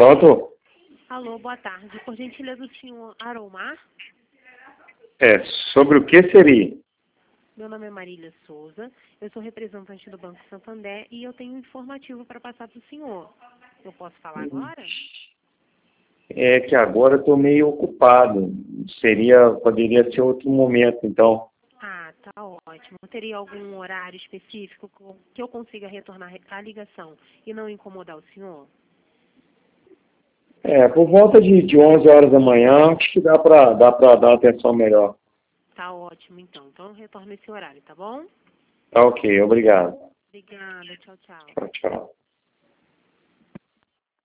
Pronto? Alô, boa tarde. Por gentileza, o senhor Aromar? Sobre o que seria? Meu nome é Marília Souza, eu sou representante do Banco Santander e eu tenho um informativo para passar para o senhor. Eu posso falar agora? É que agora estou meio ocupado. Poderia ser outro momento, então. Ah, tá ótimo. Teria algum horário específico que eu consiga retornar a ligação e não incomodar o senhor? Por volta de 11 horas da manhã, acho que dá para dar uma atenção melhor. Tá ótimo, então. Então eu retorno esse horário, tá bom? Tá ok, obrigado. Obrigada, tchau, tchau. Tchau, tchau.